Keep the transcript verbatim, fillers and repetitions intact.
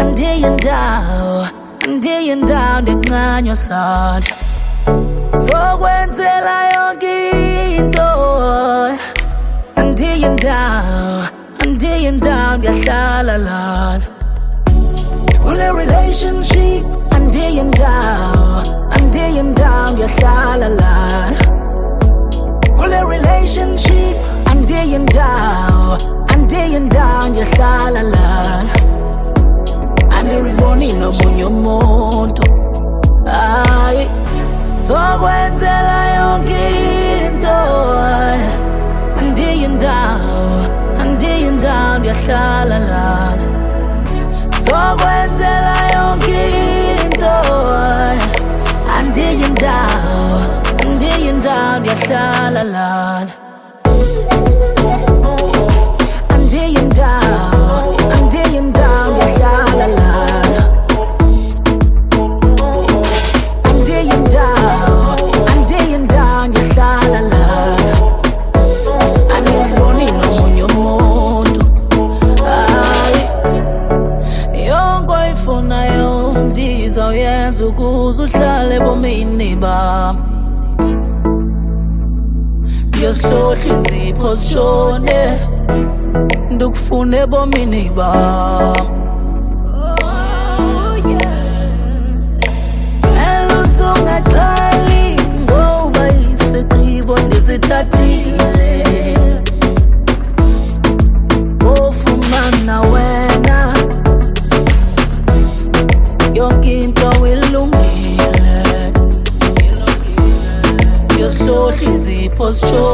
andiyindawo andiyindawo ndikuncanywa sana zokwenzela yonke into andiyindawo andiyindawo ngiyahlala lana kule relationship andiyindawo andiyindawo ngiyahlala lana kule relationship andiyindawo andiyindawo ngiyahlala lana andiziboni nomunye umuntu hayi zokwenzela yonke into andiyindawo andiyindawo ngiyahlala lana zokwenzela yonke into andiyindawo andiyindawo ngiyahlala lana andiyindawo andiyindawo ngiyahlala lana andiyindawo andiyindawo ngiyahlala lana andiziboni nomunye umuntu hayi yonke oyifunayo ndizawuyenza ukuze uhlale ebomini bam ngiyazihlohla inzipho zishone ndukufuna ebomini bam eluzungaxhali ngoba isigqibo ndisithathile ofumana wena yonke into ilungile ngiyazihlohla inzipho zishone